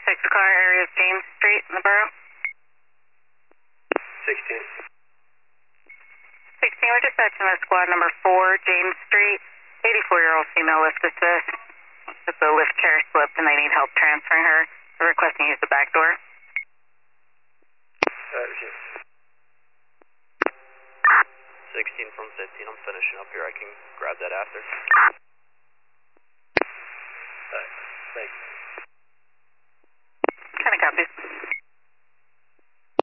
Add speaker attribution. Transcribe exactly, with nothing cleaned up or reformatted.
Speaker 1: six car, area of James Street in the borough.
Speaker 2: sixteen.
Speaker 1: sixteen, we're dispatching with squad number four, James Street. eighty-four-year-old female lift assist. The lift chair slipped and they need help transferring her. They're requesting to use the back door.
Speaker 2: Uh, sixteen from fifteen, I'm finishing up here. I can grab that after.